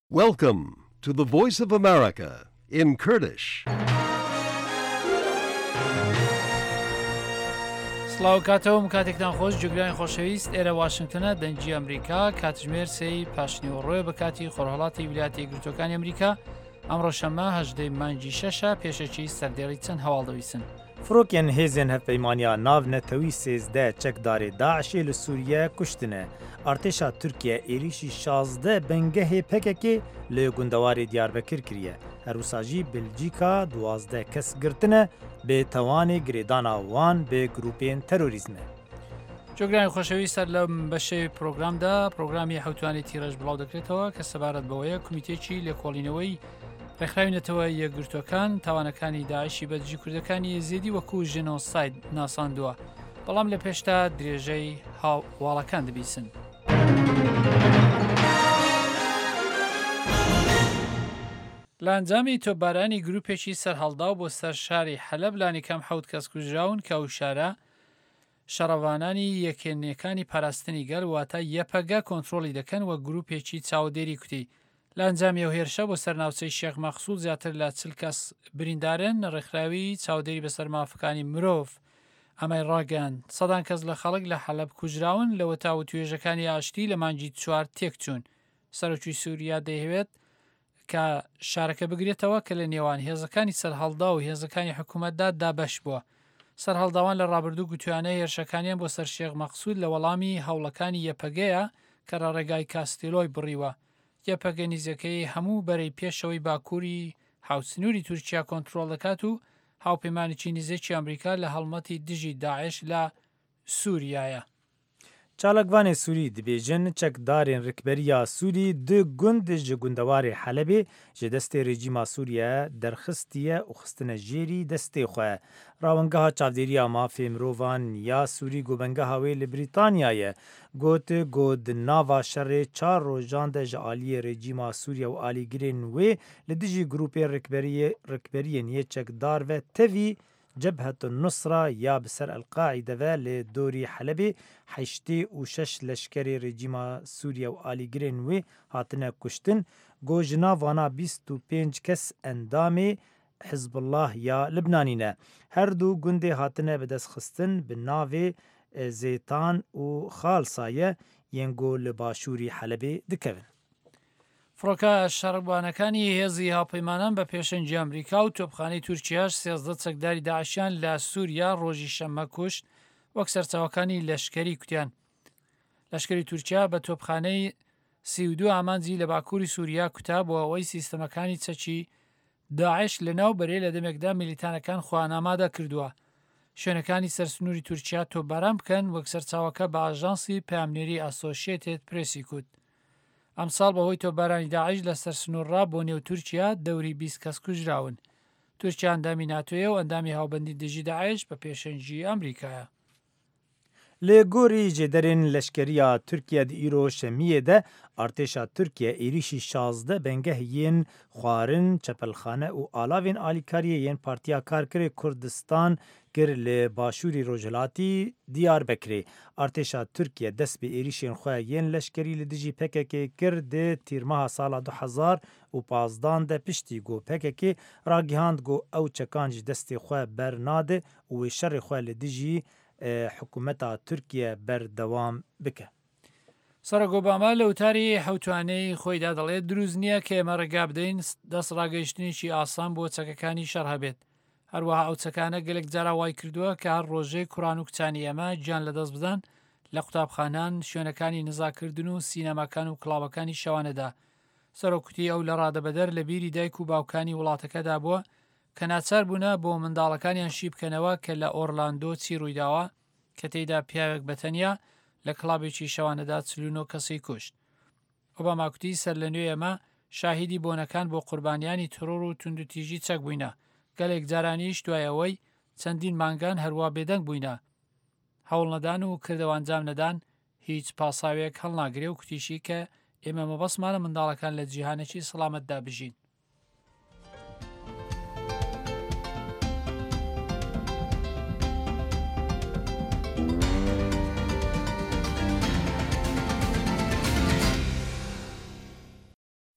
Welcome to the Voice of America in Kurdish. سڵاو کاتەوەم کاتێکتان خۆش جوگرانی خۆشەویست ئێرە واشنگتنە دەنجی ئەمریکا کاتژمێر سەی پاشنیوە ڕۆیە بە کاتی خۆرهڵاتی ویلایەتە یەکگرتووەکانی ئەمریکا ئەمڕۆ شەممە 18 مانگی 6 پێشەکی سەردێڕی چەند هەواڵدەویستن. فڕۆکیان هێزên hevpeymaniya nav netewî sêzde çekdarê Daişê li Sûriye kuştine. Artêşa Tirkiye êrişî 16 bengehê PKK li gundewarê Diyarbekir kiriye. Herwisa jî Belcîka 12 kes girtine bê tewanê girêdana wan bê grûpên terorîzmê. جۆگرانی خۆشەویست لە بەشەی پرۆگرامدا پرۆگرامی حوتوانی تیرەش بڵاو دەکرێتەوە کە سەبارەت بەوەیە کمیتێکی لێکۆڵینەوەی ڕێکخراوینەتەوە یەکگرتوەکان تاوانەکانی داعشی بەدژی کوردەکانی زێدی وەکو ژێنۆساید ناساندووە بەڵام لە پێشتا درێژەی هاوڵەکان دەبیسن. لە ئەنجامی تۆپبارانی گروپێکی سەرهەڵدا بۆ سەر شاری حەلەب لانی کەم 7 کەس کوژراون کە ئەو شارە شەڕەوانانی یەکێنیەکانی پاراستنی گەل واتە یەپەگە کۆنتترۆلی دەکەن وە گروپێکی چاودێری کوتی. لە ئەنجامی ئەو هێرشە بۆ سەرناوچەی شێخ مەخسوود زیاتر لە 40 کەس بریندارن ڕێکخراوی چاودێری بەسەر مافەکانی مرۆڤ ئەمەی ڕاگەیاند سەدان کەس لە خەڵک لە حەلەب کوژراون لەوە تاو توێژەکانی ئاشتی لە مانگی 4 تێکچوون. سەرۆکی سووریا دەیەوێت کە شارەکە بگرێتەوە کە لە نێوان هێزەکانی سەرهەڵدا و هێزەکانی حکوومەتدا دابەش بووە. سەرهەڵداوان لە ڕابردوو گوتوانە هێرشەکانیان بۆ سەر شێخ مەخسوود لە وەڵامی هەوڵەکانی یەپەگەیە کە لە ڕێگای کاستیلۆی بڕیوە. یەپەگە نیزەکەی هەموو بەرەی پێشەوەی باکووری هاوسنووری تورکیا کۆنتترۆل دەکات و هاوپەیمانێکی نزیکی ئەمریکا لە هەڵمەتی دژی داعش لە سووریایە. Çalakvanê Sûrî dibêjin çekdarên rikberiya Sûrî di gund ji gundewarê Helebê ji destê rejîma Sûriye derxistiye û xistine jêrî destê xwe. Rawengeha çavdêriya mafê mirovan ya Sûrî gobengeha wê li Brîtanyayê got di nava şerê 4 rojan de ji aliyê rejîma Sûriye û alîgirên wê li dijî grûpên rikberiyên yê çekdar ve tevî جبهة النصرة یا بسر القاعده و لدوری حلبی 86 لشکری رژیما سوریه و آلیگرین وی هاتنه کشتن گوجنا وانا 25 کس اندامی حزب الله یا لبنانینه. هر دو گنده هاتنه بدست خستن به ناو زیتان و خالصایه ینگو لباشوری حلبی دکوین. فڕۆکە شەڕبوانەکانی هێزی هاوپەیمانان بە پێشەنجی ئەمریکا و تۆپخانەی تورکیاش 13 چەکداری داعشیان لە سووریا ڕۆژی شەممە کوشت وەک سەرچاوەکانی لەشکری کوتیان. لەشکری تورکیا بە تۆپخانەی 32 ئامانجی لە باکووری سووریا کوتا بۆ ئەوەی سیستەمەکانی چەکی داعش لەناو بەرێ لە دەمێکدا میلیتانەکان خوانامادا کردووە. شوێنەکانی سەرسنووری تورکیا تۆپباران بکەن وەک سەرچاوەکە بە ئاژانسی پامنێری ئاسۆشیێتێت پرێسی کوت. ئەمساڵ بەهۆی تۆپبارانی داعش لە سەر سنوورڕا بۆ نێو تورکیا دەوری 20 کەس کوژراون. تورکیا ئەندامی ناتۆیە و ئەندامی هاوبەندی دژی داعش بە پێشەنجی ئەمریکایە. Lê gorî jêderên leşkeriya Tirkiye di îro şemiyê de artêşa Tirkiye êrişî 16 bengeh yên xwarin, çepelxane û alavên alîkariyê yên Partiya Karkerê Kurdistan kir li başûrê Rojhilatî Diyarbekirê. Artêşa Tirkiye dest bi êrişên xwe yên leşkerî li dijî PKK kir di tîrmeha sala 2015 de piştî got PKK ragihand got ew çekan ji destê xwe bernade û wê şerê xwe li dijî حکوومەتا تورکیە بەردەوام بکە. سەرۆک ئۆباما لە وتاری حوتوانەی خۆیدا دەڵێت دروست نییە کە ئێمە ڕێگا بدەین دەست ڕاگەیشتنیشی ئاسان بۆ چەکەکانی شەڕ هەبێت. هەروەها ئەو چەکانە گەلێک جارا وای کردووە کە هەر ڕۆژەی کوڕان و کچانی ئێمە گیان لەدەست بدەن لە قوتابخانان، شوێنەکانی نزاکردن و سینەماکان و کڵاوەکانی شەوانەدا. سەرۆکوتی ئەو لە ڕادەبەدەر لە بیری دایک و باوکانی وڵاتەکەدا بووە کە ناچار بوونە بۆ منداڵەکانیان شی بکەنەوە کە لە ئۆرلاندۆ چی ڕوویداوە کە تێیدا پیاوێک بەتەنیا لە کڵابێکی شەوانەدا 49 کەسی کوشت. ئۆباماکوتی سەر لە نوێ ئێمە شاهیدی بۆنەکان بۆ قوربانیانی ترۆر و توندوتیژی چەک بووینە. گەلێک جارانیش دوایەوەی چەندین مانگان هەروە بێدەنگ بووینە. هەوڵ نەدان و کردەوەنجام نەدان هیچ پاساوێک هەڵناگرێ و کوتیشی کە ئێمە مەبەستمانە منداڵەکان لە جیهانێکی سەلامەتدا بژین.